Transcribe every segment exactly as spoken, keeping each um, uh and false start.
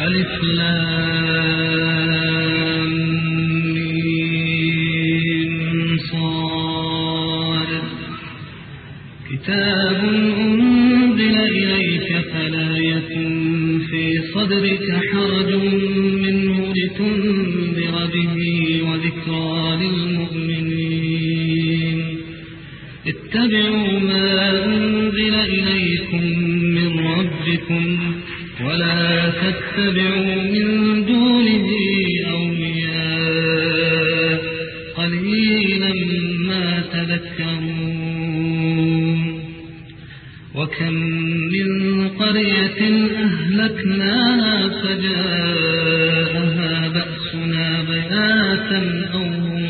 ألف لام ميم صاد كتاب أنزل إليك فلا يكن في صدرك حرج منه لتنذر به وذكرى للمؤمنين اتبعوا ما أنزل إليكم من ربكم ولا تتبعوا من دونه أولياء قليلا ما تذكرون وكم من قرية أهلكناها فجاءها بأسنا بياتا أو هم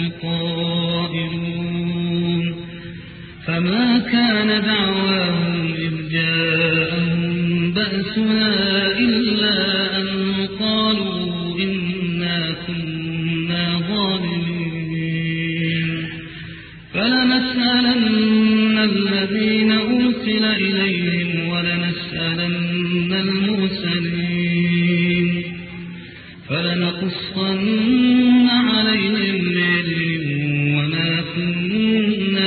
قائلون فما كان دعواهم إذ جاءهم بأسنا إلا أن قالوا إنا كنا ظالمين فلنسألن الذين أرسل إليهم ولنسألن المرسلين فلنقصن عليهم بعلم وما كنا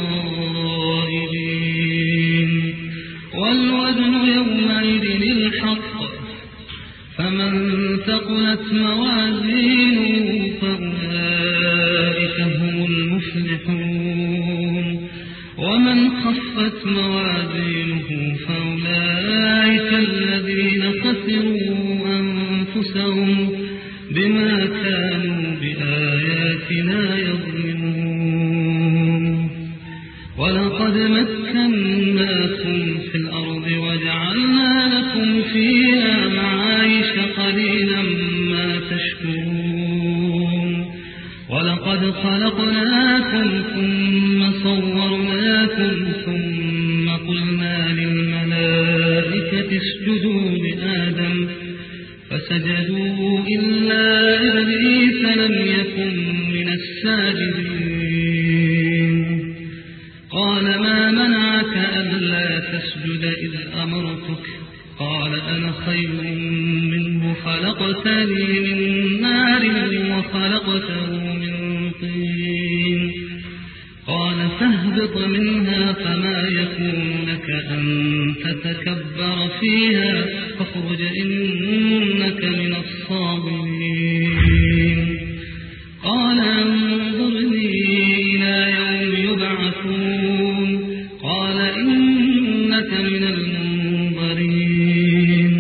غائبين والوزن يومئذ الحق فمن ثقلت موازينه فأولئك هم المفلحون ومن خفت موازينه فأولئك الذين خسروا أنفسهم بما كانوا بآياتنا يظلمون ولقد مكناكم في الأرض وجعلنا لكم فيها معايش قليلا ما تشكرون ولقد خلقناكم ثم صورناكم ثم قلنا للملائكة اسجدوا لآدم فسجدوا إلا إبليس لم يكن من الساجدين قال ما منعك ألا تسجد إذ أمرتك قال أنا خير منه خلقتني من نار وخلقته من طين قال فاهبط منها فما يكون لك أن تتكبر فيها فاخرج إنك من الصاغرين قال انظرني إلى يوم يبعثون قال إنك من المنظرين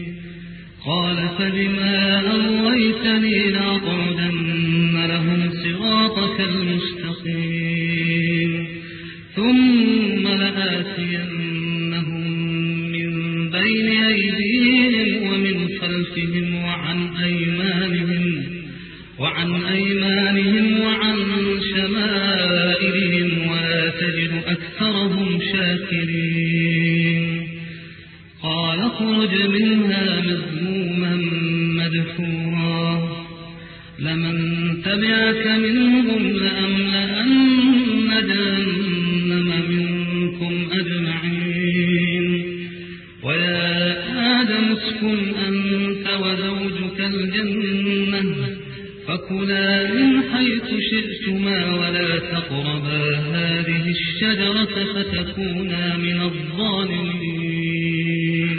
قال فبما أغويتني لأقعدن لهم صراطك المستقيم ثم لآتينهم من بين أيديهم ومن خلفهم وعن أيمانهم وعن أيمانهم وعن شمائلهم ولا تجد أكثرهم شاكرين قال اخرج منها مذموما مدحورا لمن تبعك منهم لأملأن جهنم منكم أجمعين ويا آدم اسكن أنت وزوجك الجنة فكلا من حيث شئتما ولا تقربا هذه الشجرة فتكونا من الظالمين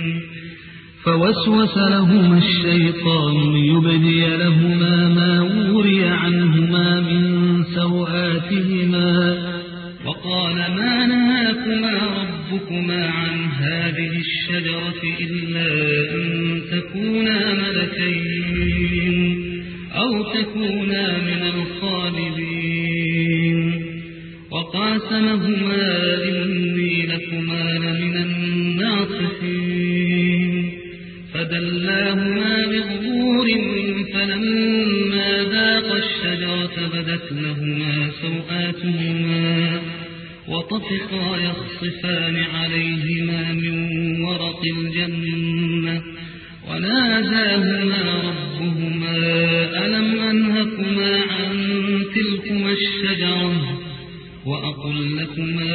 فوسوس لهما الشيطان ليبدي لهما ما وري عنهما من سوآتهما وقال ما نهاكما ربكما عن هذه الشجرة إلا أن تكونا ملكين أو تكونا من الخالدين وقاسمهما إني لكما لمن الناصحين فدلاهما بغرور فلما ذاقا الشجرة بدت لهما سوآتهما وطفقا يخصفان عليهما من ورق الجنة وناداهما ربهما ألم أنهكما عن تلكما الشجرة وأقل لكما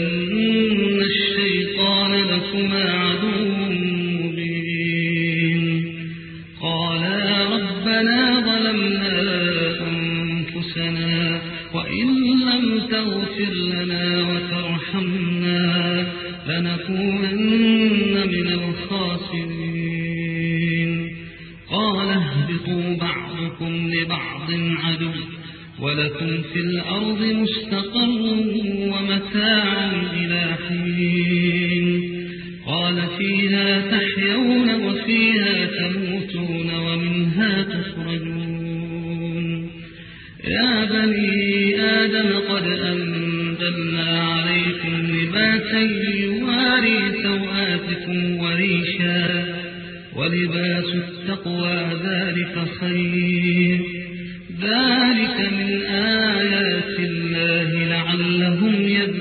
إن الشيطان لكما عدو مبين ربنا ظلمنا أنفسنا وإن لم تغفر لنا وترحمنا لنكونن من الخاسرين قال اهبطوا بعضكم لبعض عدو ولكم في الأرض مستقر ومتاع إلى حين قال فيها تحيون وفيها تموتون ومنها تخرجون يا بني آدم قد أنزلنا عليكم لباسا يواري سوآتكم وريشا ولباس التقوى ذلك خير ذلك من آيات الله لعلهم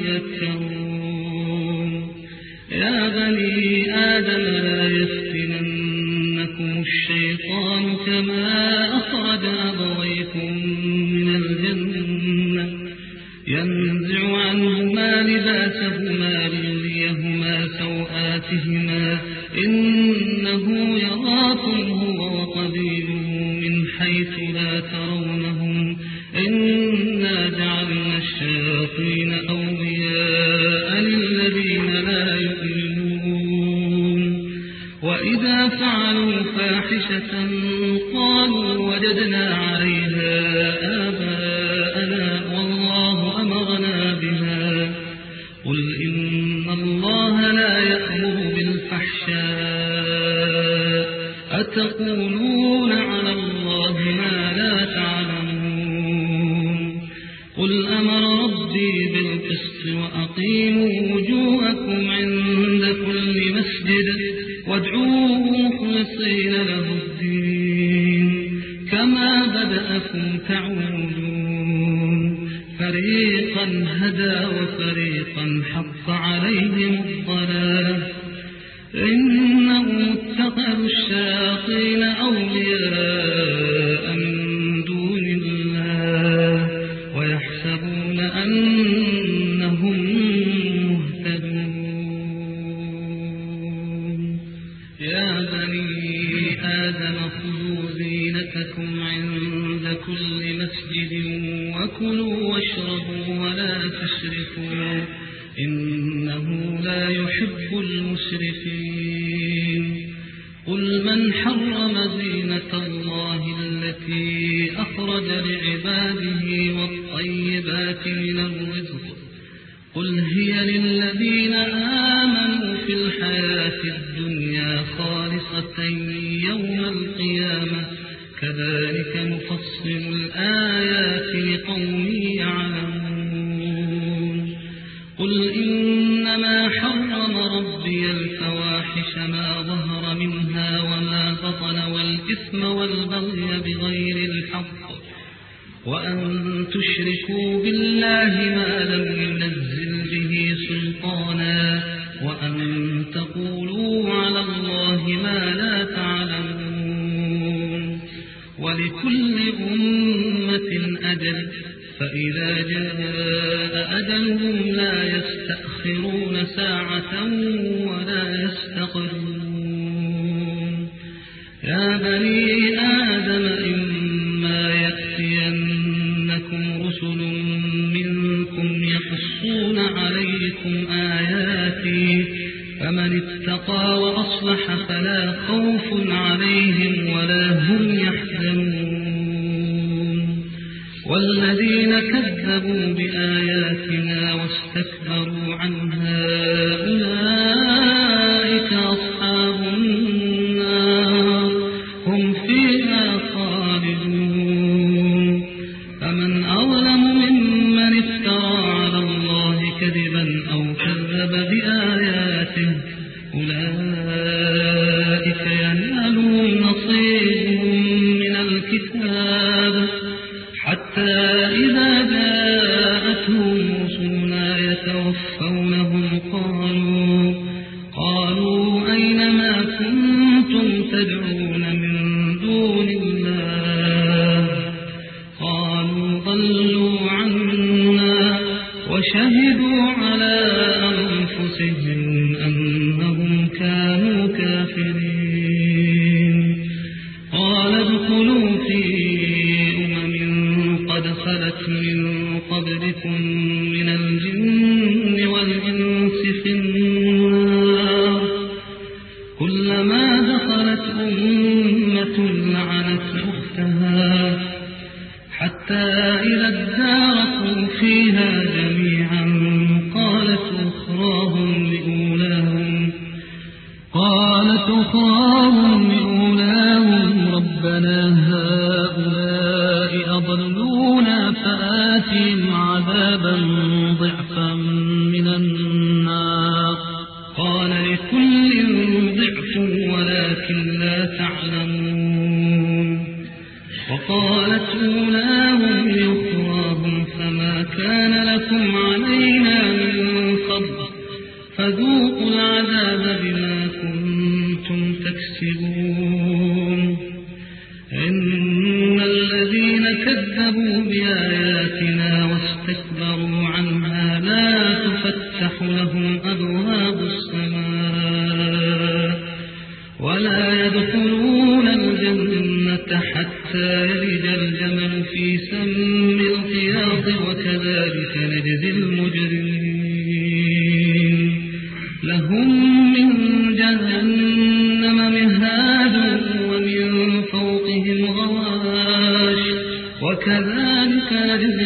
يذكرون يا بني آدم لا يفتننكم الشيطان كما أخرج أبويكم من الجنة ينزع عنهما لباسهما ليريهما سوآتهما إنه يراكم هو وقبيله من حيث لا ترونهم إنا جعلنا الشياطين أولياء للذين لا يؤمنون وإذا فعلوا فاحشة قالوا وجدنا عليها آباءنا والله أمرنا بها قل إن الله لا يأمر بالفحشاء أتقولون على الله ما لا تعلمون قل أمر ربي بالقسط وأقيموا وجوهكم عند كل مسجد وادعوه مخلصين له الدين كما بدأكم تعودون فريقا هدى وفريقا حق عليهم الضلال إنهم اتخذوا الشياطين أولياء من دون الله ويحسبون أنهم مهتدون يا بني آدم خذوا زينتكم عند كل مسجد وكلوا واشربوا ولا تسرفوا إنه لا يحب المسرفين قل من حرم زينة الله التي أخرج لعباده والطيبات من الرزق قل هي للذين آمنوا في الحياة الدنيا خالصة يوم القيامة كذلك نفصل الآيات لقوم يعلمون قل إنما حرم ربي الفواحش ما ظهر منها وما بطن والإثم والبغي بغير الحق وأن تشركوا بالله ما لم ينزل به سلطانا وأن تقولوا على الله ما لا تعلمون ولكل أمة أجل فإذا جاء أجلهم لا يستأخرون ساعة ولا يستقدمون يا بني آدم إما يأتينكم رسل منكم يحصون عليكم آياتي فمن اتقى وأصلح فلا خوف عليهم ولا هم يحزنون والذين كذبوا بآياتنا واستكبروا عنها أولئك أصحاب النار هم فيها خالدون فمن أظلم ممن افترى على الله كذبا أو كذب بآياته أولئك ينالهم نصيبهم من الكتاب حتى إذا جاءتهم رسلنا يتوفون قبلكم من الجن والإنس في النار كلما دخلت أمة لعنت أختها حتى إذا اداركوا فيها جميعا قالت أخراهم لأولاهم قالت أخراهم لأولاهم ربنا هؤلاء أضلونا فآتهم عذابا ضعفا من النار قال لكل ضعف ولكن لا تعلمون وقالت أولاهم لأخراهم فما كان لكم علينا من فضل فذوقوا العذاب بما كنتم تكسبون إن الذين كذبوا بآياتنا واستكبروا عنها لا تفتح لهم أبواب السماء ولا يدخلون الجنة حتى يلج الجمل في سم الخياط وكذلك نجزي المجرمين لهم من جهنم مهاد ومن فوقهم غواش وكذلك نجزي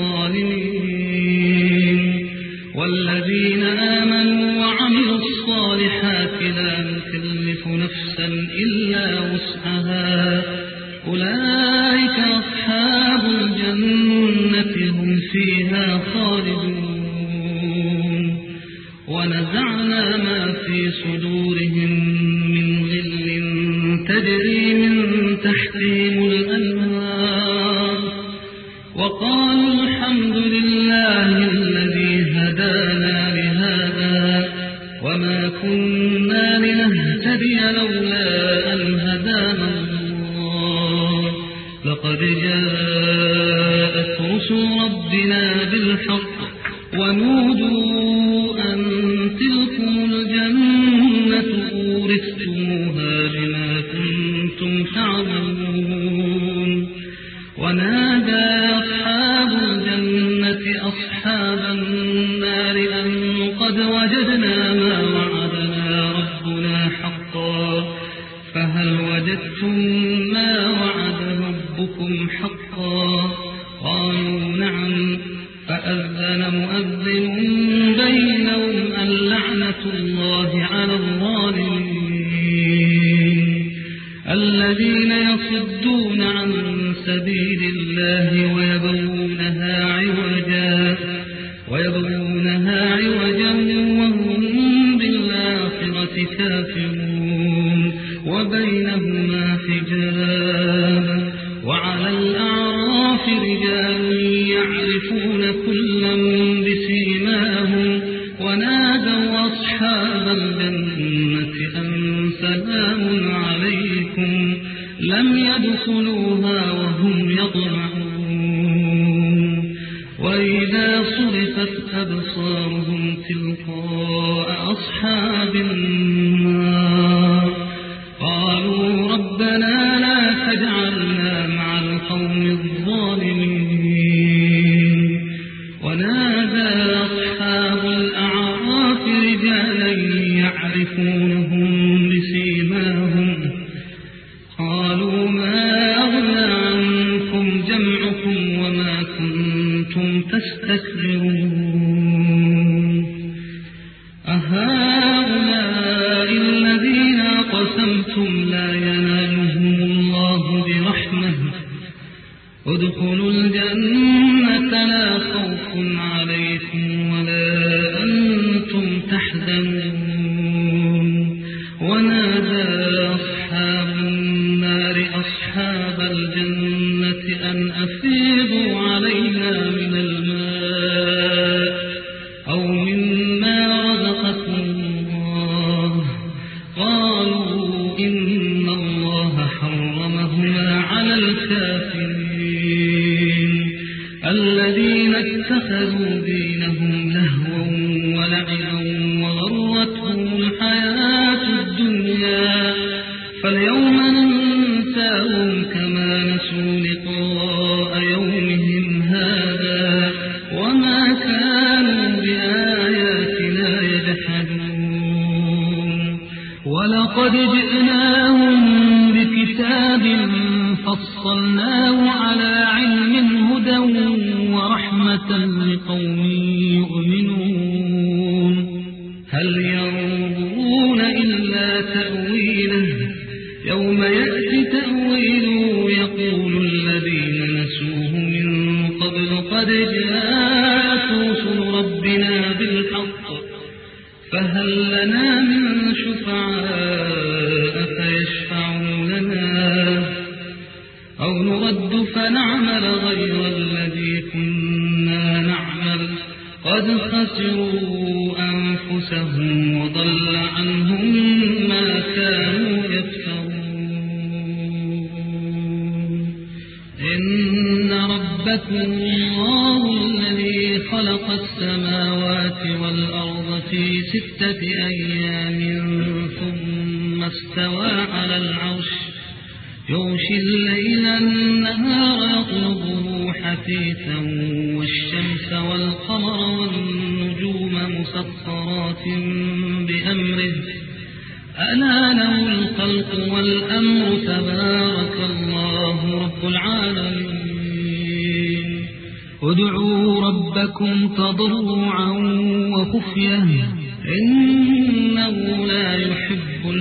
الظالمين والذين آمنوا وعملوا الصالحات لا نكلف نفسا إلا وسعها أولئك أصحاب الجنة هم فيها خالدون ونزعنا ما في صدورهم من غل تجري من تحتهم الأنهار وقالوا الحمد لله الذي هدانا لهذا وما كنا لنهتدي لولا أن هدانا الله لقد جاءت رسل ربنا بالحق ونودوا أن تلكم الجنة أورثتموها بما كنتم تعملون ونادى أصحاب الجنة أصحاب النار أن قد وجدنا ما وعدنا ربنا حقا فهل وجدتم ما وعد ربكم حقا قالوا نعم فأذن مؤذن بينهم اللعنة الله على الظالمين الذين يصدون عن سبيل الله ويبغونها عوجا ويبغونها عوجا وهم بالآخرة كافرون وبينهما حجاب وعلى الأعراف رجال يعرفون كلا بسيماهم ونادوا أصحاب الجنة أن سلام عليكم لم يدخلوها وهم يطمعون وإذا صرفت أبصارهم تلقاء أصحاب النار قالوا ربنا لا تجعلنا مع القوم الظالمين ونادى أصحاب الأعراف رجالا يعرفونهم بسيماهم قالوا ما أغنى عنكم جمعكم وما كنتم تستكبرون أهؤلاء الذين أقسمتم لا ينالهم الله برحمة ادخلوا الجنة لا خوف عليكم ولا أنتم تحزنون ونادى أصحاب النار أصحاب الجنة أن أفيضوا علينا من الماء أو مما رزقكم الله قالوا إن الله حرمهما على الكافرين الذين اتخذوا دينهم لهوا ولعبا وغرتهم الحياة الدنيا فاليوم ننساهم كما نسوا لقاء يومهم هذا كتاب فصلناه على علم هدى ورحمة لقوم يؤمنون هل ينظرون إلا تأويله يوم يأتي تأويله يقول الذين نسوه من قبل قد جاءت رسل ربنا بالحق فهل لنا من شفعاء فيشفعوا لنا أو نرد فنعمل غير الذي كنا نعمل قد خسروا أنفسهم وضل عنهم ما كانوا يفترون إن ربكم الله الذي خلق السماوات والأرض في ستة أيام ثم استوى على العرش يغشي الليل النهار يطلبه حثيثا والشمس والقمر والنجوم مسخرات بأمره ألا له الخلق والأمر تبارك الله رب العالمين ادعوا ربكم تضرعا وخفية إنه لا يحب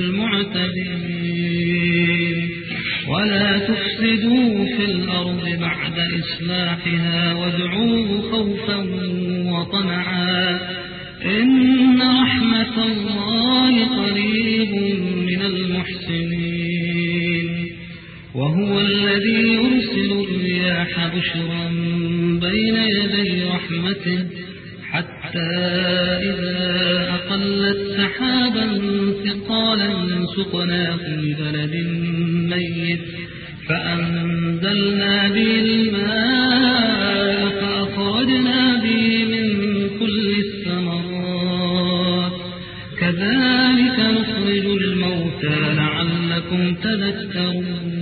المعتدين ولا تفسدوا في الأرض بعد إصلاحها وادعوه خوفا وطمعا إن رحمة الله قريب من المحسنين وهو الذي يرسل الرياح بشرا بين يدي رحمته حتى إذا أقلت سحابا ثقالا سقناه لبلد ميت فأنزلنا به الماء فأخرجنا به من كل الثمرات كذلك نخرج الموتى لعلكم تذكرون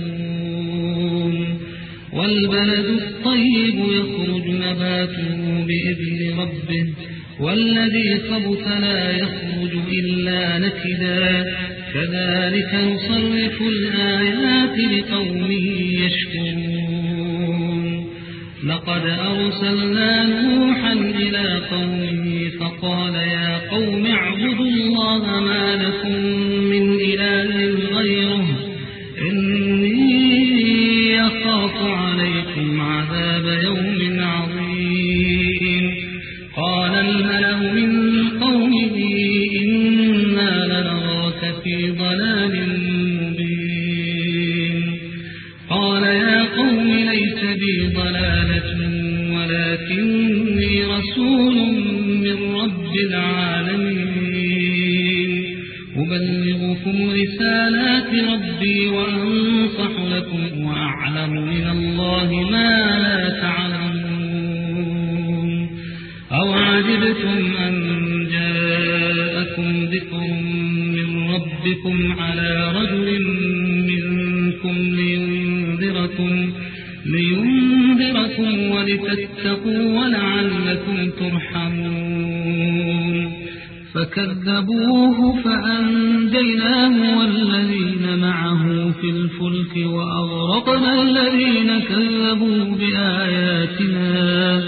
والبلد الطيب يخرج نباته بإذن ربه والذي خبث لا يخرج إلا نكدا كذلك نصرف الآيات لقوم يشكرون لقد أرسلنا نوحا إلى قومه فقال يا قوم اعبدوا الله ما لكم من إله غيره إني يخاف عليكم عذاب يوم عظيم قال الملأ من قومه إنا لنراك في ضلال مبين قال يا قوم ليس بي ضلالة ولكني رسول من رب العالمين أبلغكم رسالات ربي وأنصح لكم وأعلم من الله ما لا تعلمون أو عجبتم أن جاءكم ذكر من ربكم على رجل منكم لينذركم, لينذركم ولتتقوا ولعلكم ترحمون فكذبوه فأنجيناه والذين معه في الفلك وأغرقنا الذين كذبوا بآياتنا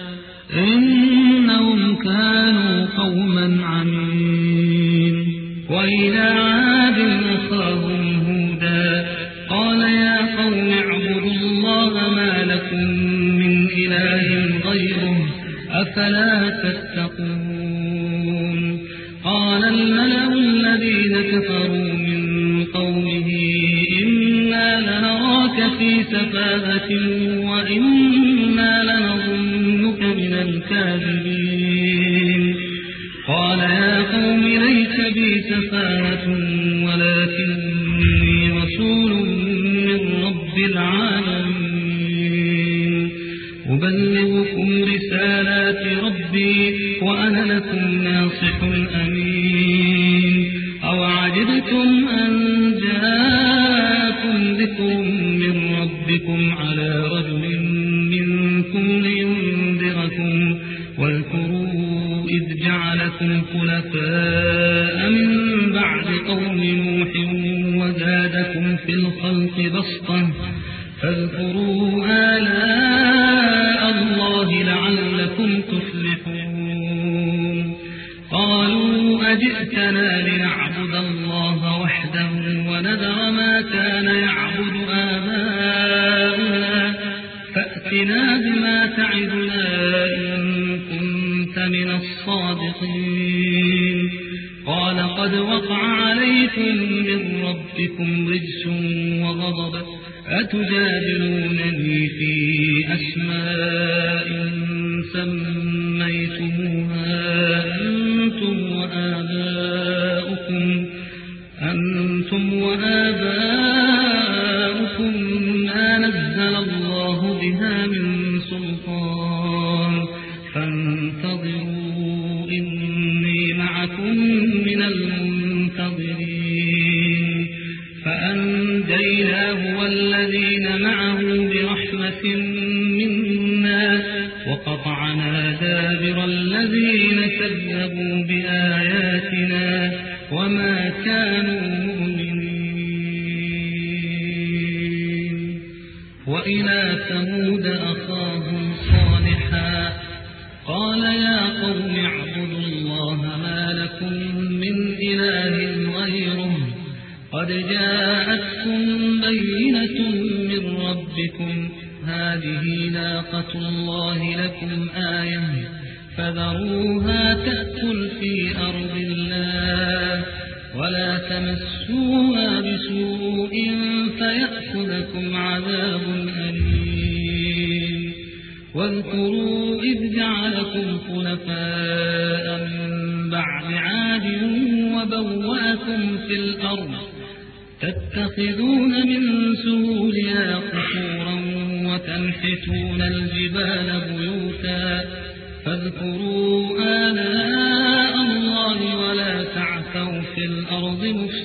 إنهم كانوا قوما عمين وإلى عاد أخاهم هودا قال يا قوم اعبدوا الله ما لكم من إله غيره أفلا تتقون قال الملأ الذين كفروا من قومه إنا لنراك في سفاهة وإنا لنظنك من الكاذبين قال يا قوم ليس بي سفاهة ولكني رسول من رب العالمين أبلغكم رسالات ربي وأنا لكم ناصح أمين أو عجبتم أن جاءكم ذكر من ربكم على رجل منكم لينذركم واذكروا إذ جعلكم خلفاء من بعد قوم نوح وزادكم في الخلق الخلق بسطة فاذكروا آلاء الله لعلكم تفلحون قالوا أجئتنا لنعبد الله وحده ونذر ما كان يعبد آباؤنا فأتنا بما تعدنا إن كنت من الصادقين قال قد وقع عليكم من ربكم رجس وغضب أتجادلونني في أسماء سميتموها أنتم وآباؤكم أنتم وآباؤكم ما نزل الله بها من سلطان فانتظروا إني معكم من المنتظرين فأنجيناه والذين معه برحمة منا وقطعنا دابر الذين كذبوا بآياتنا وما كانوا مؤمنين وإلى ثمود أخاهم صالحا قال يا قوم اعبدوا الله ما لكم من إله غيره قد جاءتكم بينة من ربكم هذه ناقة الله لكم آية فذروها تأكل في أرض الله ولا تمسوها بسوء فيأخذكم عذاب أليم واذكروا إذ جعلكم خلفاء من بعد عاد وبوأكم في الأرض تتخذون من سهولها قصورا وتنحتون الجبال بيوتا فاذكروا آلاء الله ولا تعثوا في الأرض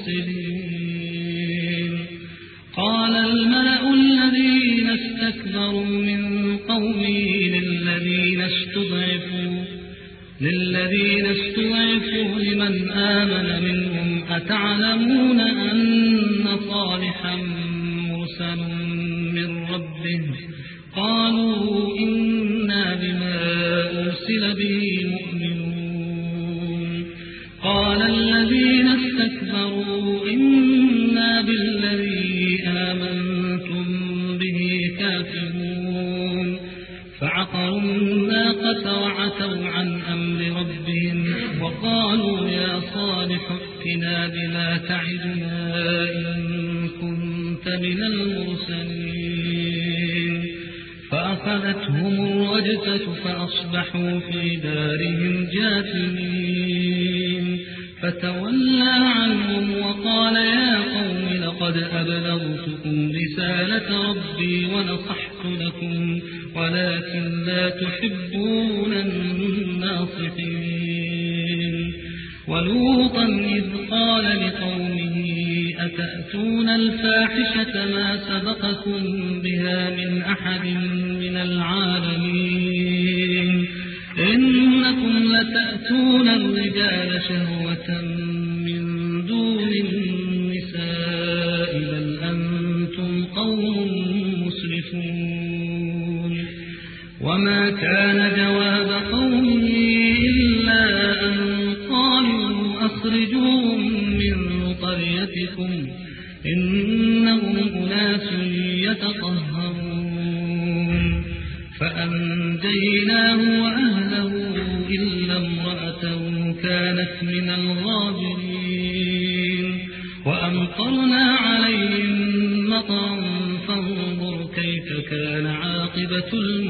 مفسدين قال الملأ الذين استكبروا من قومه للذين استضعفوا للذين استضعفوا لمن آمن منهم أتعلمون أن صالحا مرسل من ربه قالوا إنا بما أرسل به مؤمنون قال الذين استكبروا إنا بالذي آمنتم به كافرون فعقروا الناقة وعتوا عن أمر ربهم وقالوا يا صالح ائتنا بما تعدنا إن كنت من المرسلين فأخذتهم الرجفة فأصبحوا في دارهم جاثمين فتولى عنهم وقال يا قوم لقد أبلغتكم رسالة ربي ونصحت لكم ولكن لا تحبون الناصحين ولوطا إذ قال لقومه أتأتون الفاحشة ما سبقكم بها من أحد من العالمين إنكم لتأتون الرجال شهوة من دون النساء بل أنتم قوم مسرفون وما كان جواب قومه إلا أن قالوا أخرجوهم من قريتكم إنهم أناس يتطهرون فأنجيناه وأهله إلا امرأته كانت من الغابرين وأمطرنا عليهم مطرا فانظر كيف كان عاقبة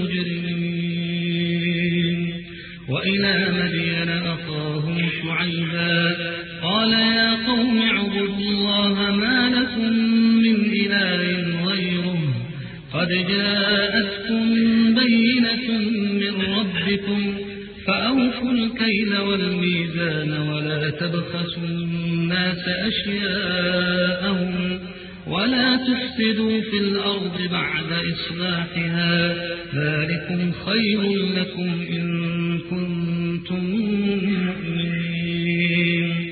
المجرمين وإلى مدين أخاهم شعيبا قال يا قوم اعبدوا الله ما لكم من إله غيره قد جاءتكم بينة من ربكم فأوفوا الكيل والميزان ولا تبخسوا الناس أشياءهم ولا تفسدوا في الأرض بعد إصلاحها ذلكم خير لكم إن كنتم مؤمنين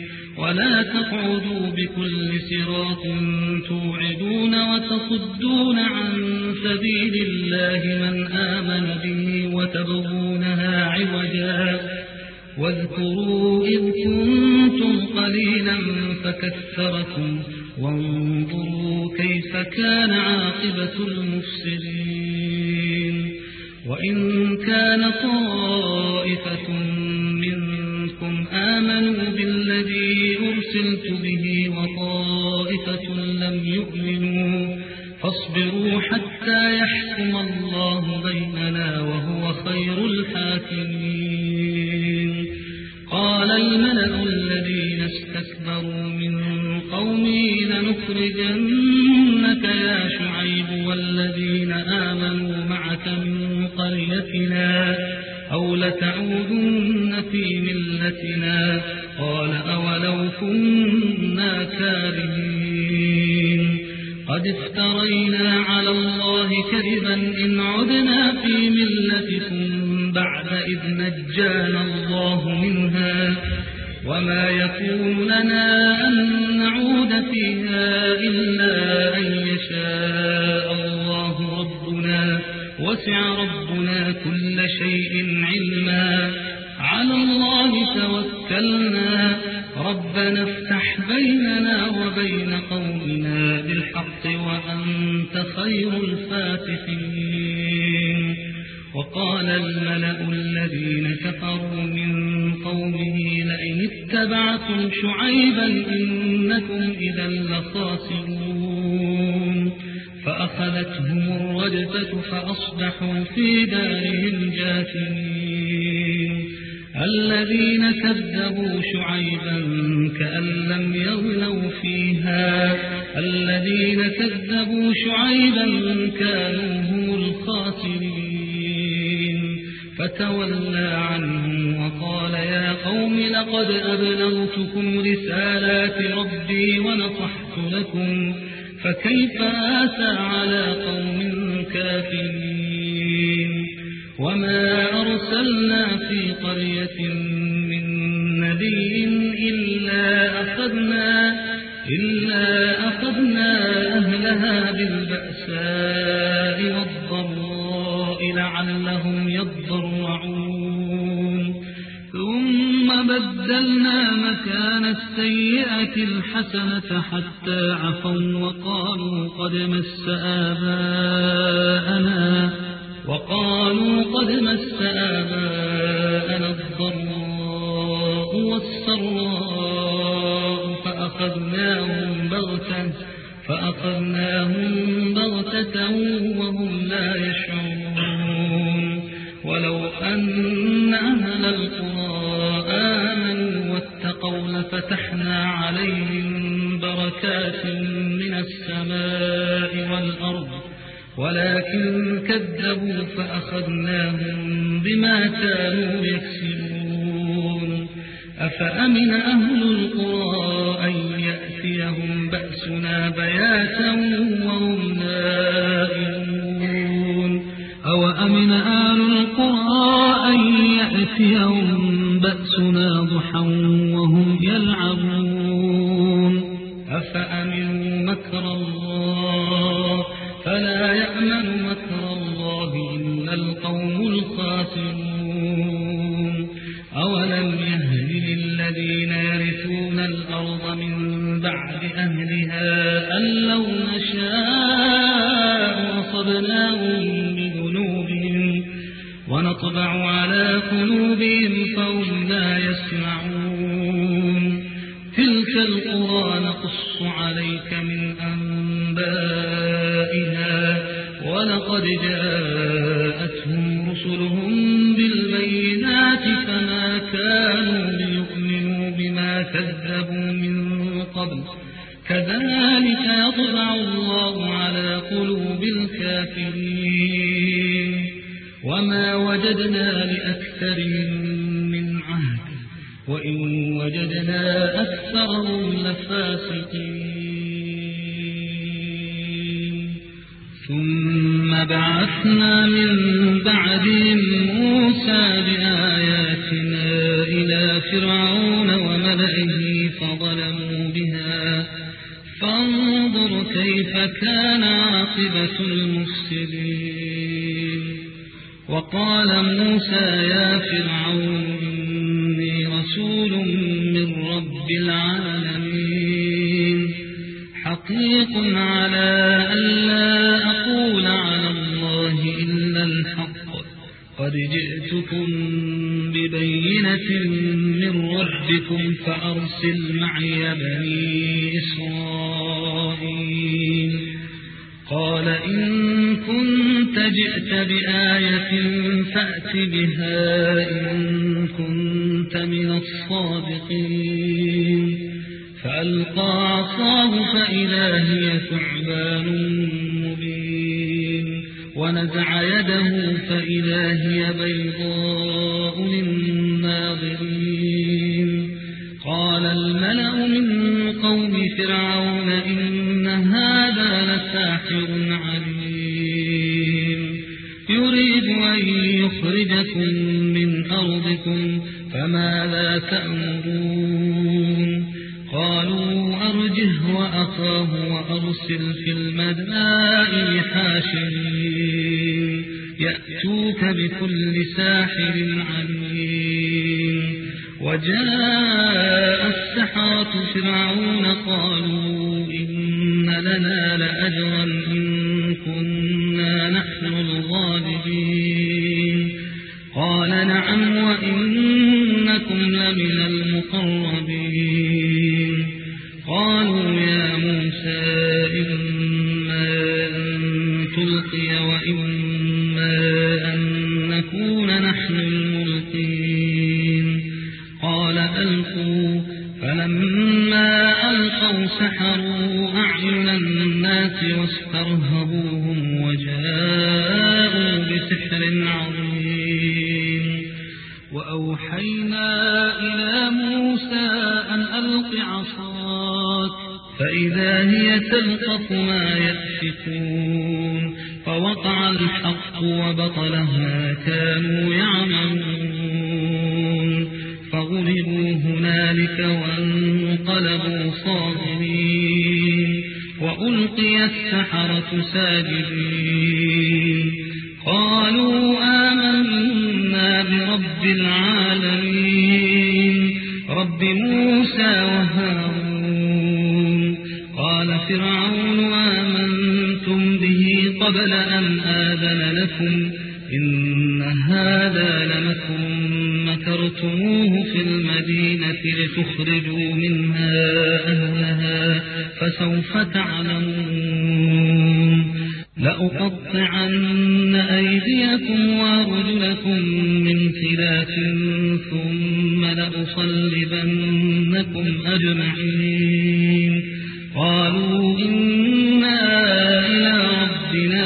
ولا تقعدوا بكل صراط توعدون وتصدون عن سبيل الله من آمن به وتبغونها عوجا واذكروا إذ كنتم قليلا فكثركم وانظروا كيف كان عاقبة المفسدين وإن كان طائفة منكم آمنوا بالذي أرسلت به وطائفة لم يؤمنوا فاصبروا حتى يحكم الله بيننا وهو خير الحاكمين قال الملأ الذين استكبروا من قومه لنخرجنك يا شعيب والذين آمنوا معك من قريتنا أو لتعودن في ملتنا قال أولو كنا كارهين قد افترينا على الله كذبا إن عدنا في ملتكم بعد إذ نجانا الله منها وما يكون لنا أن نعود فيها إلا أن يشاء الله ربنا وسع ربنا كل شيء علما على الله توكلنا ربنا افتح بيننا وبين قومنا بالحق وأنت خير الفاتحين وقال الملأ الذين كفروا من قومه لئن اتبعتم شعيبا إنكم إذا لخاسرون فأخذتهم الرجفة فأصبحوا في دارهم جاثمين الذين كذبوا شعيبا كأن لم يغنوا فيها الذين كذبوا شعيبا كانوا هم الخاسرين فتولى عنهم وقال يا قوم لقد أبلغتكم رسالات ربي ونصحت لكم فكيف آسى على قوم كافرين وما أرسلنا في قرية من نبي إلا أخذنا إلا أخذنا أهلها بالبأساء والضراء لعلهم يضرعون ثم بدلنا مكان السيئة الحسنة حتى عفوا وقالوا قد مس آباءنا وقالوا قد مس آباءنا الضراء والسراء فأخذناهم بغتة فأخذناهم بغتة وهم لا يشعرون ولو أن أهل القرى آمنوا واتقوا لفتحنا عليهم بركات من السماء والأرض ولكن كذبوا فأخذناهم بما كانوا يكسبون أفأمن أهل القرى أن يأتيهم بأسنا بياتا وهم نائمون أوأمن أهل القرى أن يأتيهم بأسنا ضحى وهم يلعبون أفأمنوا مكر الله فلا يأمن مكر الله إلا القوم الخاسرون أولم يهد للذين يرثون الأرض من بعد أهلها أن لو نشاء أصبناهم بذنوبهم ونطبع على قلوبهم فهم لا يسمعون تلك القرى نقص عليك من أنبائها ولقد جاءتهم رسلهم بالبينات فما كانوا ليؤمنوا بما كذبوا من قبل كذلك يطبع الله على قلوب الكافرين وما وجدنا لأكثرهم من عهد وإن وجدنا أكثرهم لفاسقين ثم بعثنا من بعدهم موسى بآياتنا إلى فرعون وملئه فظلموا كيف كان عاقبة المفسدين وقال موسى يا فرعون إني رسول من رب العالمين حقيق على ألا أقول على الله إلا الحق قد جئتكم ببينة من ربكم فأرسل معي بني إسرائيل قال إن كنت جئت بآية فأت بها إن كنت من الصادقين فألقى عصاه فإذا هي ثعبان مبين ونزع يده فإذا هي بيضاء للناظرين قال الملأ من قوم فرعون إن هذا لساحر عليم يريد أن يخرجكم من أرضكم فماذا تأمرون قالوا أرجه وأخاه وأرسل في المدائن حاشرين يأتوك بكل ساحر عليم وجاء السحرة فرعون قالوا إن لنا لأجرا إن كنا نحن الغالبين قال نعم وإنكم لمن المقربين قالوا يا موسى إما أن تلقي وإما أن نكون نحن الملقين قال ألقوا فلما ألقوا سحروا أعين الناس واسترهبوهم وجاءوا بسحر عظيم وأوحينا إلى موسى أن ألق عصاك فإذا هي تلقف ما يأفكون فوقع الحق وبطل ما كانوا يعملون فغلبوا هنالك وانقلبوا صاغرين وألقي السحرة ساجدين قالوا آمنا برب العالمين رب موسى وهارون قال فرعون آمنتم به قبل أن آذن لكم إن هذا لمكر مكرتموه في المدينة لتخرجوا منها أهلها فسوف تعلمون لأقطعن أيديكم وأرجلكم من خلاف ثم لأصلبنكم أجمعين قالوا إنا إلى ربنا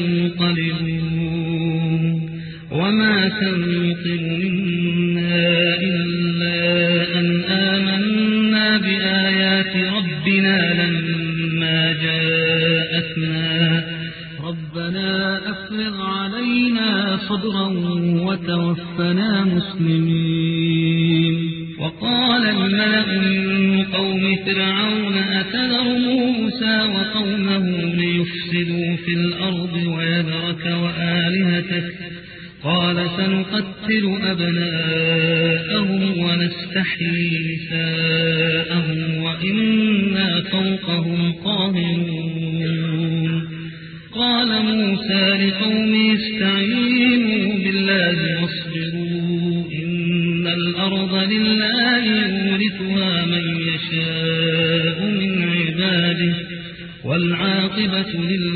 منقلبون وما تنقم منا إلا أن آمنا بآيات ربنا لما جاءتنا ربنا أفرغ علينا صبرا وتوفنا مسلمين وقال الملأ من قوم فرعون أتذر موسى وقومه ليفسدوا في الأرض ويذرك وآلهتك قال سنقتل أبناءهم ونستحيي نساءهم وإنا فوقهم قاهرون قال موسى لقومه استعينوا بالله واصبروا إن الأرض لله يورثها من يشاء من عباده والعاقبة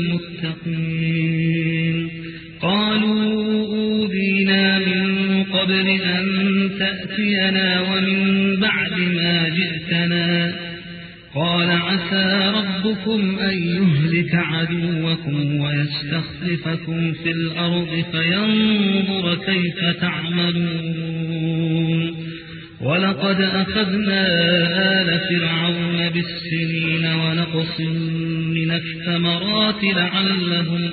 للمتقين قالوا أوذينا من قبل أن تأتينا ومن بعد ما جئتنا قال عسى ربكم أن يهلك عدوكم ويستخلفكم في الأرض فينظر كيف تعملون ولقد أخذنا آل فرعون بالسنين ونقص من الثمرات لعلهم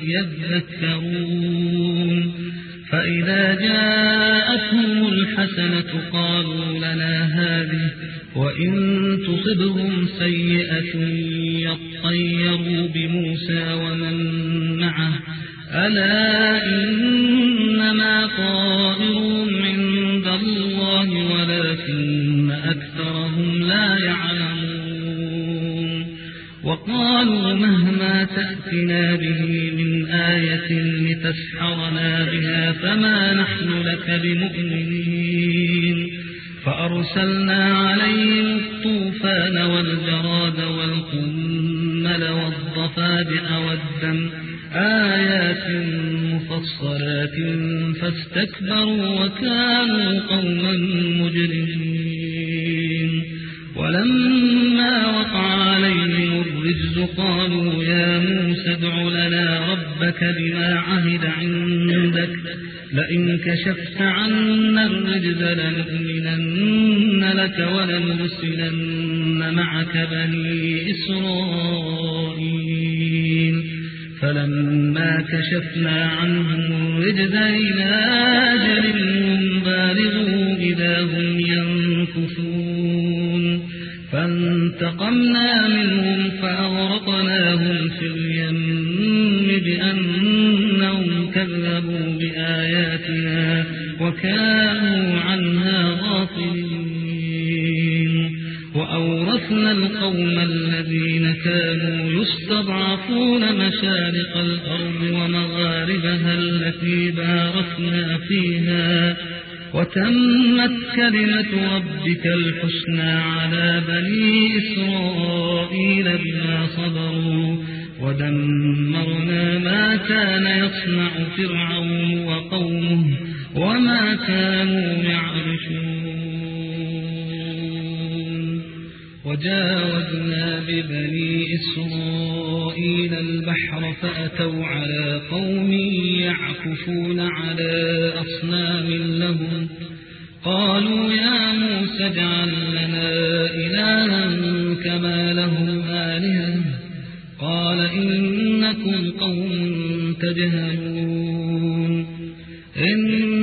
يذكرون فإذا جاءتهم الحسنة قالوا لنا هذه وإن تصبهم سيئة يطيروا بموسى ومن معه ألا إنما طائرهم عند الله ولكن أكثرهم لا يعلمون وقالوا مهما تأتنا به من آية لتسحرنا بها فما نحن لك بمؤمنين فأرسلنا عليهم الطوفان والجراد والقمل والضفادع والدم آيات مفصلات فاستكبروا وكانوا قوما مجرمين ولما وقع عليهم الرجز قالوا يا موسى ادع لنا ربك بما عهد عندك لئن كشفت عنا الرجز لنؤمنن لك ولنرسلن معك بني إسرائيل فلما كشفنا عنهم الرجز إلى أجل هم بالغوا إذا هم ينكثون فانتقمنا منهم فأغرقناهم في اليم بأنهم كذبوا بآياتنا وكانوا عنها غافلين وأورثنا القوم الذين كانوا يستضعفون مشارق الأرض ومغاربها التي باركنا فيها وتمت كلمة ربك الحسنى على بني إسرائيل بما صبروا ودمرنا ما كان يصنع فرعون وقومه وما كانوا يعرشون وجاوزنا ببني إسرائيل البحر فأتوا على قوم يعكفون على أصنام لهم قالوا يا موسى اجعل لنا إلها كما لهم آلهة قال إنكم قوم تجهلون إن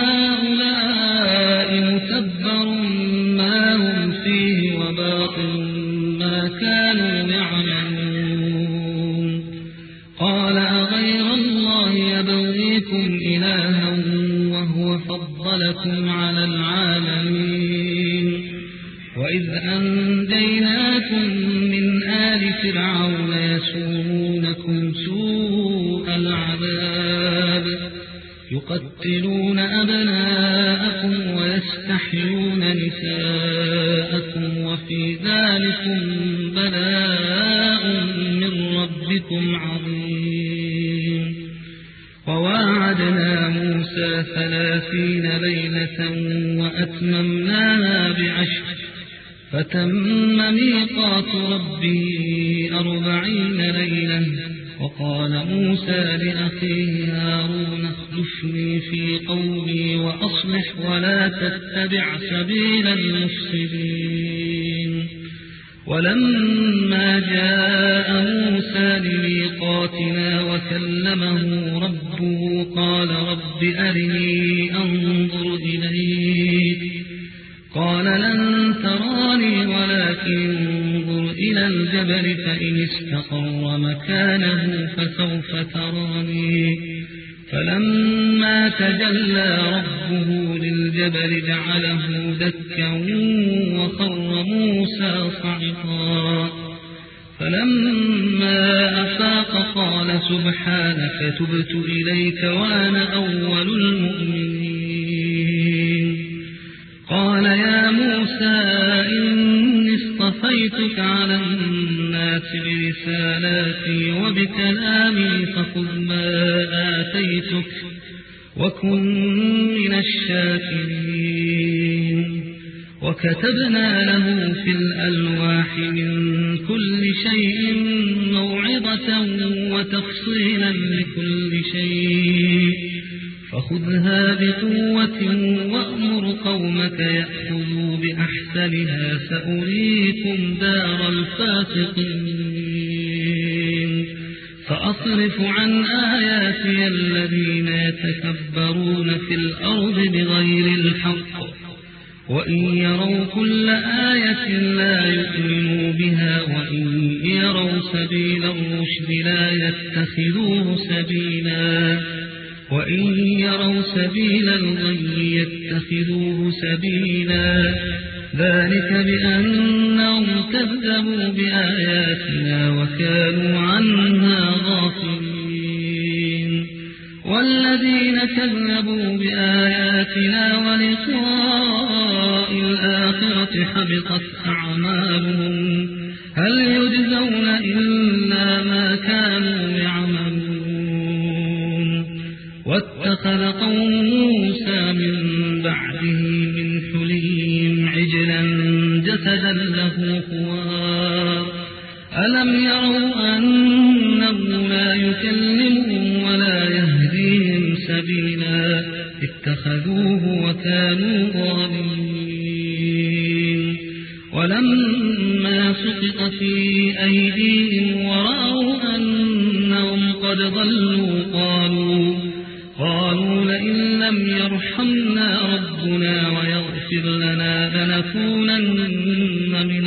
هؤلاء متبر ما هم فيه وباطل ما كانوا يعملون قال أغير الله يبغيكم إلها وهو فضلكم على العالمين وإذ أنجيناكم من آل فرعون يسومونكم سوء العذاب يقتلون أبناءكم ويستحيون نساءكم وفي ذلكم بلاء من ربكم عظيم وواعدنا موسى ثلاثين ليلة وأتممناها بعشر فتم ميقات ربه أربعين ليلة وقال موسى لأخيه هارون اخلفني في قومي وأصلح ولا تتبع سبيل المفسدين ولما جاء موسى لميقاتنا وكلمه ربه قال رب أرني أنظر إليك قال لن تراني ولكن انظر إلى الجبل فإن استقر مكانه فسوف تراني فلما تجلى ربه للجبل جعله دكا وخر موسى صعقا فلما أفاق قال سبحانك تبت إليك وأنا أول المؤمنين قال يا موسى إني اصطفيتك على الناس برسالاتي وبكلامي فخذ ما آتيتك وكن من الشاكرين وكتبنا له في الألواح من كل شيء موعظة وتفصيلا لكل شيء فخذها بقوة وأمر قومك يأخذوا بأحسنها سأريكم دار الفاسقين فأصرف عن آياتي الذين يتكبرون في الأرض بغير الحق وإن يروا كل آية لا يؤمنوا بها وإن يروا سبيل الرشد لا يتخذوه سبيلا وإن يروا سبيل الغي يتخذوه سبيلا ذلك بأنهم كذبوا بآياتنا وكانوا عنها غافلين والذين كذبوا بآياتنا ولقاء الآخرة حبطت أعمالهم هل يجزون إلا ما كانوا يعملون واتخذ قوم موسى من بعده من حليهم عجلا جسدا له خوار ألم يروا أنه لا يكلمهم ولا يهديهم سبيلا اتخذوه وكانوا ظالمين ولما سقط في أيديهم ورأوا أنهم قد ضلوا قالوا قالوا لئن لم يرحمنا ربنا ويغفر لنا لنكونن من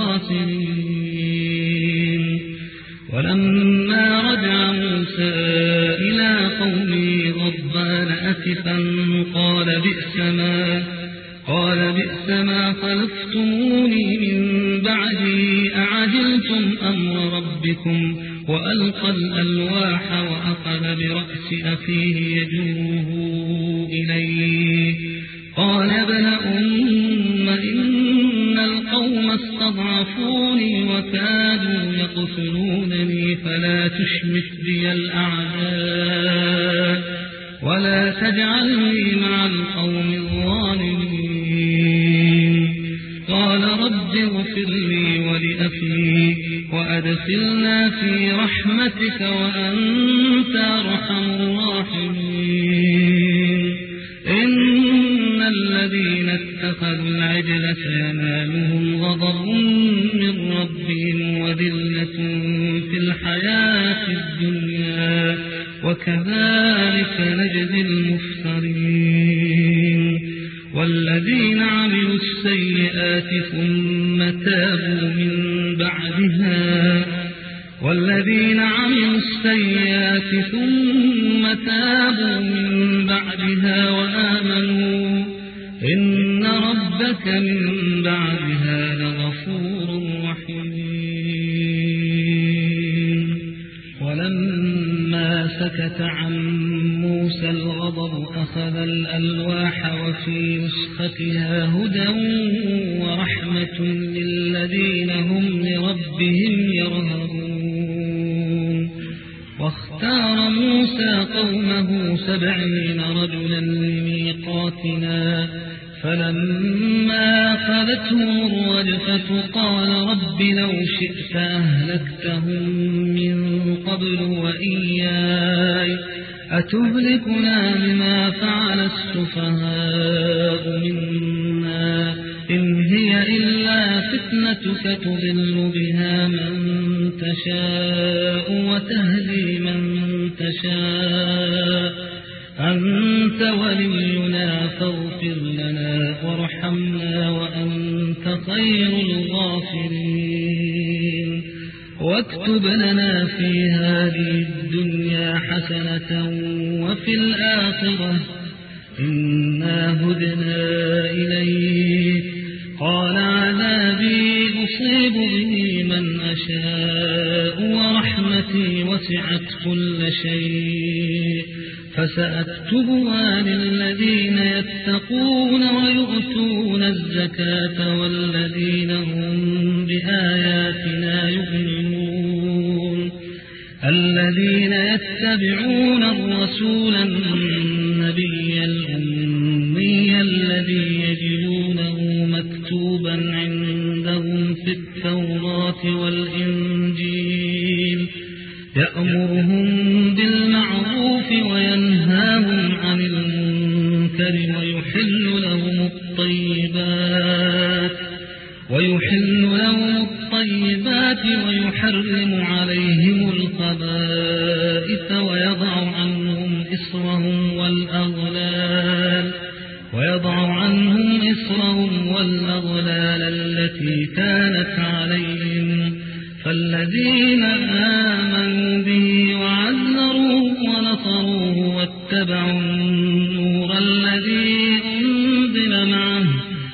الخاسرين ولما رجع موسى إلى قومه غضبان أسفا قال بئس ما قال بئس ما خلفتموني من بعدي أعجلتم أمر ربكم وألقى الألواح وأخذ برأس أخيه يجره إليه قال ابن أم إن القوم استضعفوني وكادوا يقتلونني فلا تشمت بي الأعداء ولا تجعلني مع القوم الظالمين قال رب اغفر لي ولأخي وأدخلنا في رحمتك وأنت أرحم الراحمين إن الذين اتخذوا العجل سينالهم غضب من ربهم وذلة في الحياة الدنيا وكذلك نجزي المفترين والذين عملوا السيئات ثم تابوا من بعدها والذين عملوا السيئات ثم تابوا من بعدها وآمنوا إن ربك من بعدها لغفور رحيم ولما سكت عن موسى الغضب أخذ الألواح وفي نسختها هدى ورحمة للذين هم لربهم يرهبون واختار موسى قومه سبعين رجلا لميقاتنا فلما أخذتهم الرجفة قال رب لو شئت أهلكتهم من قبل وإياي أتهلكنا بما فعل السفهاء منا إن هي إلا فتنتك تضل بها من تشاء وتهدي من تشاء أنت ولينا فاغفر لنا وارحمنا وأنت خير الغافرين واكتب لنا في هذه الدنيا حسنة وفي الآخرة إنا هدنا إليك قال عذابي أصيب به من أشاء ورحمتي وسعت كل شيء فسأكتبها للذين يتقون ويؤتون الزكاة والذين هم بآياتنا يؤمنون الذين يتبعون الرسول النبي الأمي الذي يجدونه مكتوبا عندهم في التوراة والإنجيل يأمرهم بالمعروف وينهاهم عن المنكر ويحل لهم الطيبات ويحل لهم الطيبات ويحرم عليهم الخبائث ويضع عنهم إصرهم والأغلال ويضع عنهم إصرهم والأغلال التي كانت عليهم فالذين آمنوا به وعزروه ونصروه واتبعوا النور الذي أنزل معه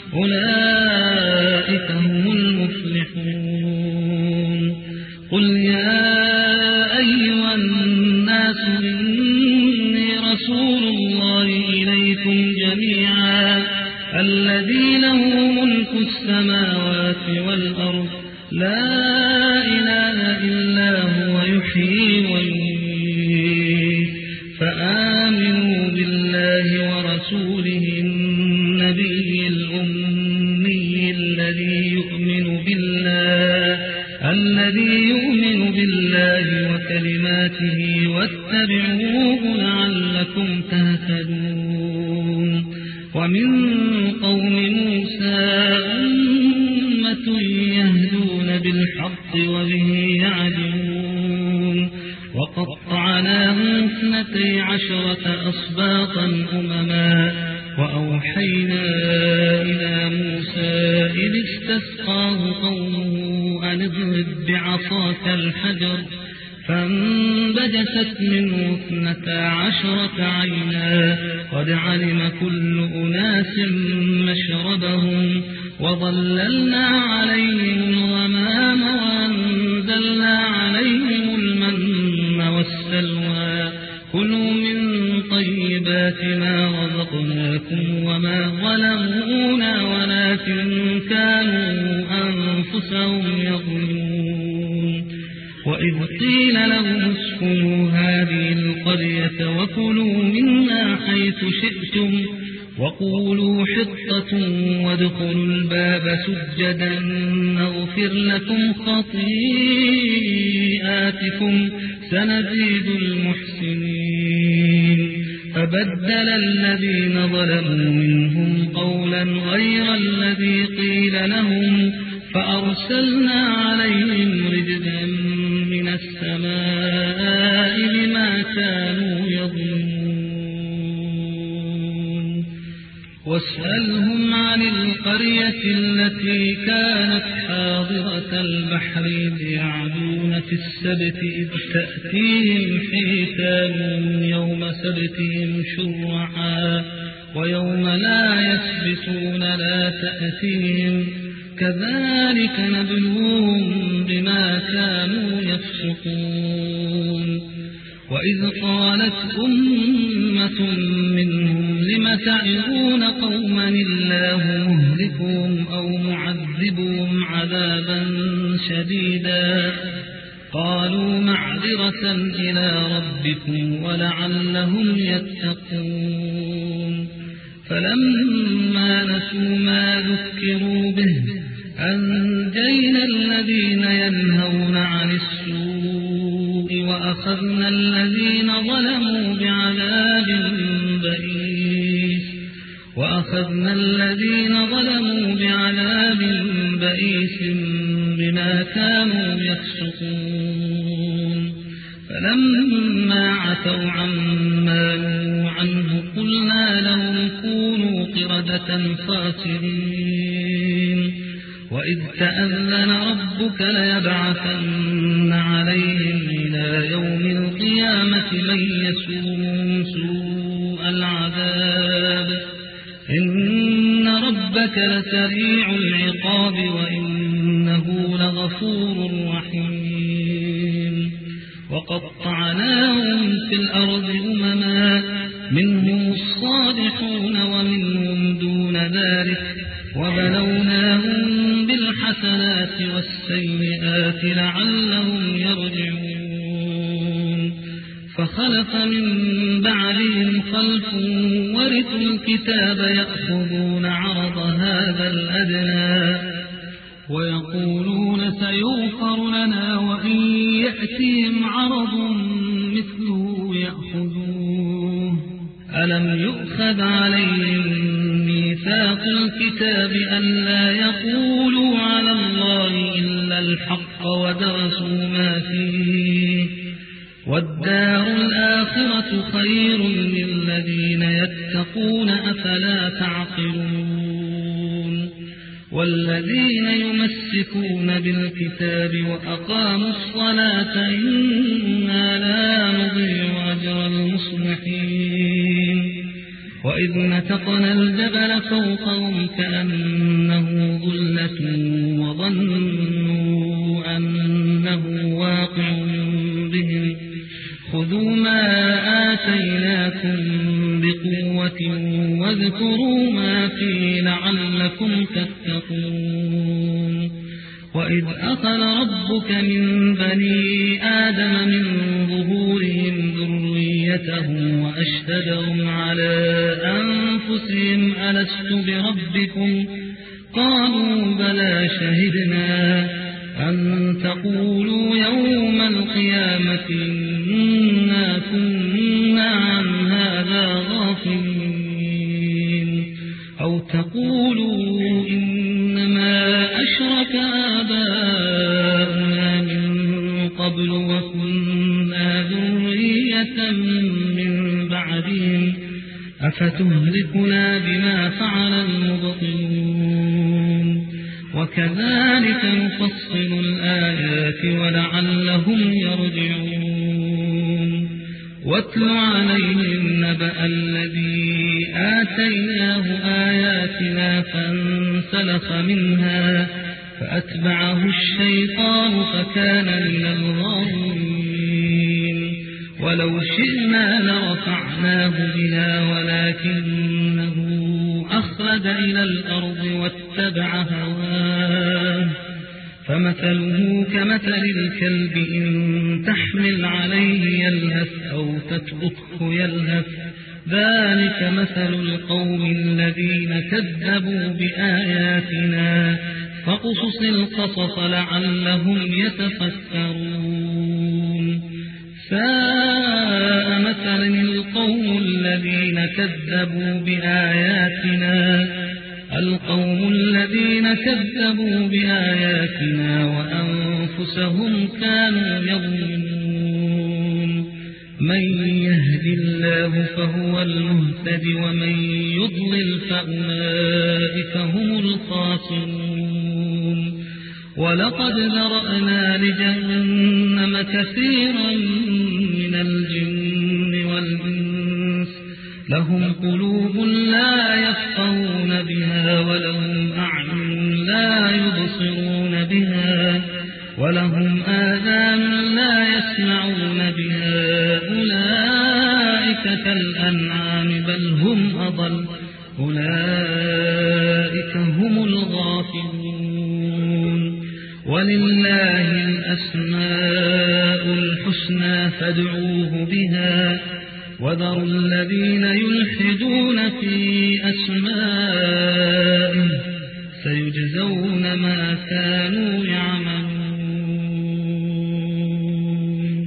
أولئك هم المفلحون. قل يا أيها الناس إني رسول الله إليكم جميعا الذي له ملك السماوات والأرض لا إله إلا هو يحيي ويميت فآمنوا بالله ورسوله النبي الأمي الذي يؤمن بالله الذي يؤمن بالله وكلماته واتبعوه لعلكم تهتدون. ومن قوم موسى أمة يهدون بالحق وبه يعدلون وقطعناهم اثنتي عشرة أسباطا أمما وأوحينا إلى موسى إذ استسقاه قومه أن اضرب بعصاك الحجر فانبجست منه اثنتا عشرة عينا قد علم كل أناس مشربهم وظللنا عليهم الغمام وأنزلنا عليهم المن والسلوى كلوا من طيبات ما رزقناكم وما ظلمونا ولكن كانوا أنفسهم يظلمون. وإذ قيل لهم اسكنوا هذه القرية وكلوا منها حيث شئتم وقولوا حطة وادخلوا الباب سجدا نغفر لكم خطيئاتكم سنزيد المحسنين. فبدل الذين ظلموا منهم قولا غير الذي قيل لهم فأرسلنا عليهم رجزا من السماء بما كانوا يظلمون. واسألهم عن القرية التي كانت حاضرة البحر إذ يعدون في السبت إذ تأتيهم حيتانهم يوم سبتهم شرعا ويوم لا يسبتون لا تأتيهم كذلك نبلوهم بما كانوا يفسقون. وإذ قالت أمة منهم لم تعظون قوما الله مهلكهم أو معذبهم عذابا شديدا قالوا معذرة إلى ربكم ولعلهم يتقون. فلما نسوا ما ذكروا به أنجينا الذين ينهون عن السوء وأخذنا الذين ظلموا بعذاب بئيس وأخذنا الذين ظلموا بعذاب بئيس بما كانوا يفسقون. فلما عتوا عما نهوا عنه قلنا لهم كونوا قردة خاسرين. وإذ تأذن ربك ليبعثن عليهم إلى يوم القيامة من يسوم سوء العذاب إن ربك لسريع العقاب وإنه لغفور رحيم. وقطعناهم في الأرض أمما منهم الصالحون ومنهم دون ذلك وبلوناهم بالحسنات والسيئات لعلهم يرجعون. فخلف من بعدهم خلف ورثوا الكتاب يأخذون عرض هذا الأدنى ويقولون سيغفر لنا وإن يأتهم عرض مثله يأخذوه. ألم يؤخذ عليهم ميثاق الكتاب ألا يقولوا على الله إلا الحق ودرسوا ما فيه والدار الآخرة خير للذين يتقون أفلا تعقلون. والذين يمسكون بالكتاب وأقاموا الصلاة إنا لا نضيع أجر المصلحين وإذ نتقنا الجبل فوقهم كأنه ظلة وظنوا أنه واقع بهم خذوا ما آتيناكم بقوة واذكروا ما فيه لعلكم تتقون وإذ أخذ ربك من بني آدم من ظهورهم ذريتهم وأشهدهم على أنفسهم ألست بربكم قالوا بلى شهدنا أن تقولوا يوم القيامة إنا كنا عن هذا غافلين أو تقولوا إنما أشرك آباؤنا من قبل وكنا ذرية من بعدهم أفتهلكنا بما فعل المبطلون وكذلك نفصل الآيات ولعلهم يرجعون واتل عليهم نبأ الذي آتيناه آياتنا فانسلخ منها فأتبعه الشيطان فكان من الغاوين ولو شئنا لرفعناه بها ولكنه أخلد إلى الأرض واتبع هواه فمثله كمثل الكلب إن تحمل عليه يلهث أو تتركه يلهث ذلك مثل القوم الذين كذبوا بآياتنا فاقصص القصص لعلهم يتفكرون ساء مثلا القوم الذين كذبوا بآياتنا القوم الذين كذبوا بآياتنا وأنفسهم كانوا يظلمون من يهد الله فهو المهتد ومن يضلل فأولئك هم الخاسرون ولقد ذرأنا لجهنم كثيرا من الجن والإنس لهم قلوب لا يفقهون بها ولهم أعين لا يبصرون بها ولهم آذان لا يسمعون بها أولئك كالأنعام بل هم أضل أولئك هم الغافلون ولله الأسماء الحسنى فادعوه بها وذروا الذين يلحدون في أسمائه سيجزون ما كانوا يعملون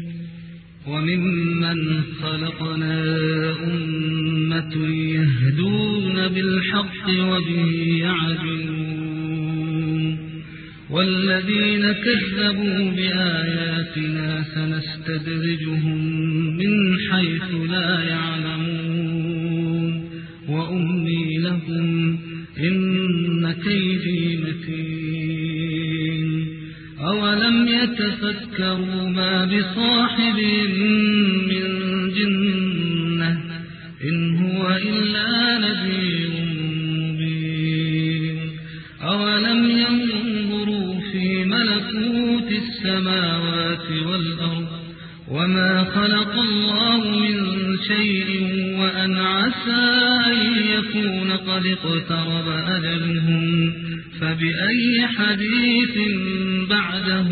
وممن خلقنا أمة يهدون بالحق وبه يعدلون والذين كذبوا بآياتنا سنستدرجهم من حيث لا يعلمون وأملي لهم إن كيدي متين أولم يتفكروا ما بصاحبهم من جنة إن هو إلا نذير مبين أولم ينظروا في ملكوت السماوات والأرض وما خلق الله من شيء وأن عسى أن يكون قد اقترب أجلهم فبأي حديث بعده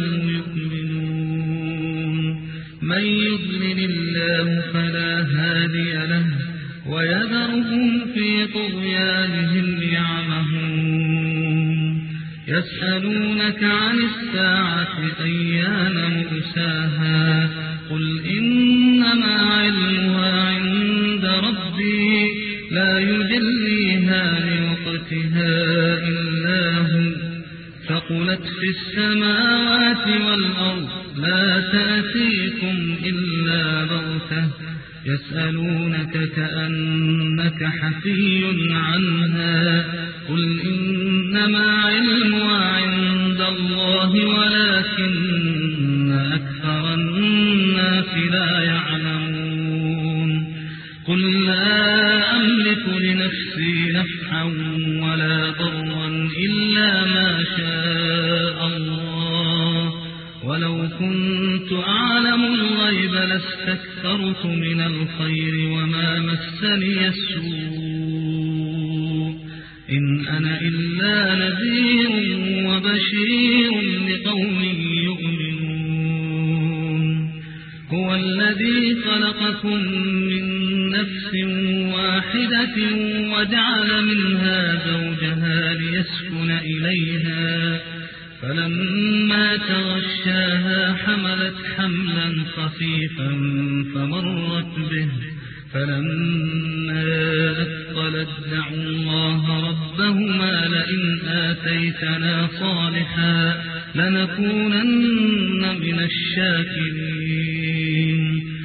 يؤمنون من يضلل الله فلا هادي له ويذرهم في طغيانهم يعمهون يسألونك عن الساعة أيان مرساها قل إنما علمها عند ربي لا يجليها لوقتها إلا هو ثقلت في السماوات والأرض لا تأتيكم إلا بغتة يسألونك كأنك حفي عنها قل إنما علمها عند الله ولكن أكثر الناس لا يعلمون قل لا أملك لنفسي نفعا ولا ضرا إلا ما شاء الله ولو كنت أعلم الغيب لاستكثرت من الخير وما مسني السوء إن أنا إلا نذير وبشير لقوم يؤمنون هو الذي خلقكم من نفس واحدة وجعل منها زوجها ليسكن إليها فلما تغشاها حملت حملا خفيفا فمرت به فلما أثقلت دعوا الله ربهما لئن آتيتنا صالحا لنكونن من الشاكرين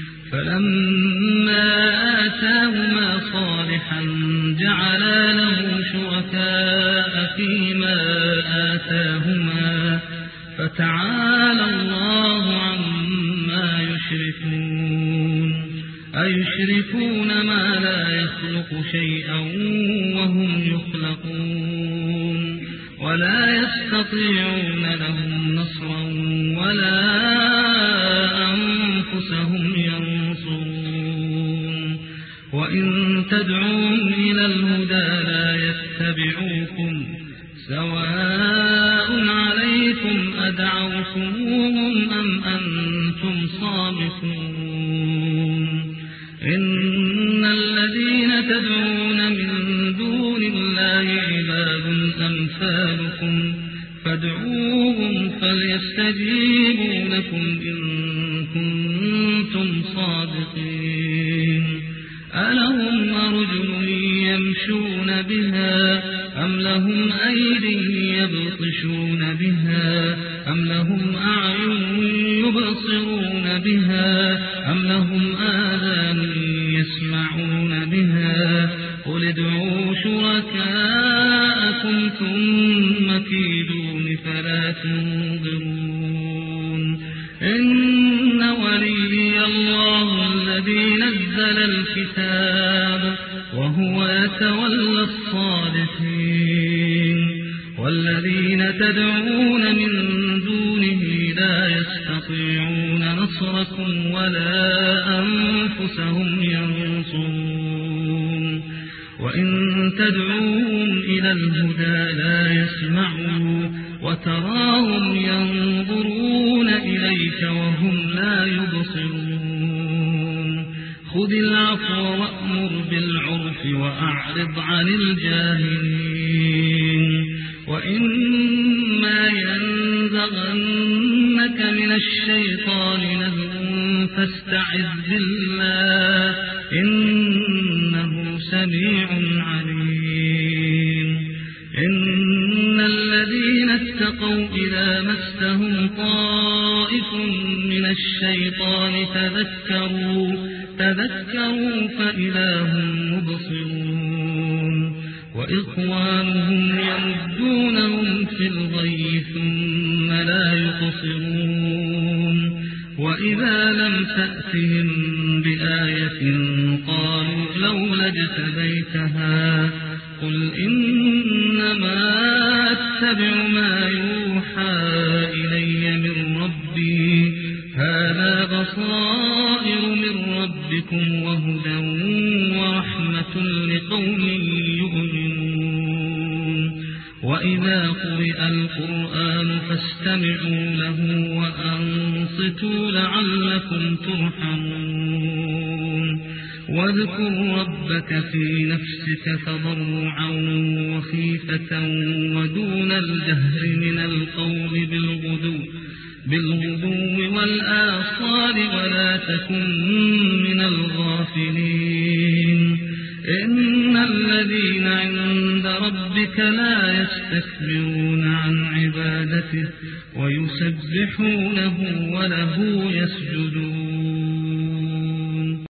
فلما آتاهما صالحا جعلا له شركاء فيما آتاهما فتعالى الله عما يشركون أيشركون ما لا يخلق شيئا وهم يخلقون ولا يستطيعون لهم نصرا ولا أنفسهم ينصرون وإن تدعوهم إلى الهدى لا يتبعوكم سواء عليكم أدعوتموهم أم أنتم صامتون إن الذين تدعون من دون الله عباد أمثالكم فادعوهم فليستجيبوا لكم إن كنتم صادقين ألهم أرجل يمشون بها أم لهم أيدي يبطشون بها أم لهم أعين يبصرون بها أم لهم آذان يسمعون بها قل ادعوا شركاءكم ثم كيدون فلا تنظرون إن وليي الله الذي نزل الكتاب وهو يتولى الصالحين والذين تدعون من دونه لا يستطيعون نصركم ولا أنفسهم ينصرون وإن تدعوهم إلى الهدى لا يسمعوا وتراهم ينظرون إليك وهم لا يبصرون خذ العفو وأمر بالعرف وأعرض عن الجاهلين وإما ينزغنك من الشيطان نزغ فاستعذ بالله إنه سميع عليم إن الذين اتقوا إذا مسهم طائف من الشيطان تذكروا تذكروا فإذا هم مبصرون وإخوانهم يمدونهم في الغي ثم لا يقصرون وإذا لم تأتهم بآية قالوا لولا اجتبيتها قل إنما أتبع ما يوحى إلي من ربي هذا بصائر من ربكم وهدى ورحمة لقوم يؤمنون وإذا قرئ القرآن فاستمعوا له وأنصتوا لعلكم ترحمون واذكر ربك في نفسك تضرعا وخيفة ودون الجهر من القول بالغدو بالغدو والآصال ولا تكن من الغافلين إن الذين عند ربك لا يستكبرون عن عبادته ويسبحونه وله يسجدون